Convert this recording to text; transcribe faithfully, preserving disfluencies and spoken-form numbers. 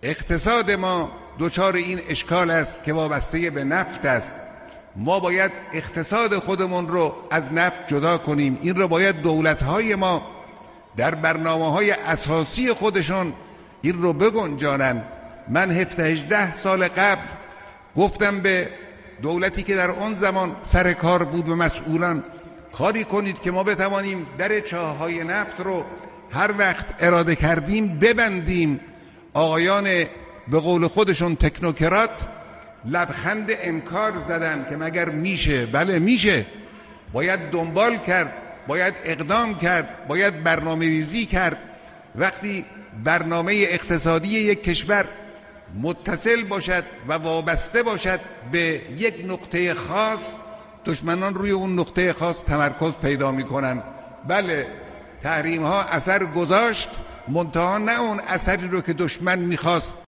اقتصاد ما دچار این اشکال است که وابسته به نفت است. ما باید اقتصاد خودمون رو از نفت جدا کنیم. این رو باید دولت‌های ما در برنامه‌های اساسی خودشون این رو بگنجانن. من هفده هجده سال قبل گفتم به دولتی که در اون زمان سر کار بود و مسئولان، کاری کنید که ما بتوانیم در چاه‌های نفت رو هر وقت اراده کردیم ببندیم. آقایان به قول خودشون تکنوکرات لبخند انکار زدن که مگر میشه؟ بله میشه. باید دنبال کرد، باید اقدام کرد، باید برنامه ریزی کرد. وقتی برنامه اقتصادی یک کشور متصل باشد و وابسته باشد به یک نقطه خاص، دشمنان روی اون نقطه خاص تمرکز پیدا میکنن. بله تحریم ها اثر گذاشت، منتها نه اون اثری رو که دشمن میخواست.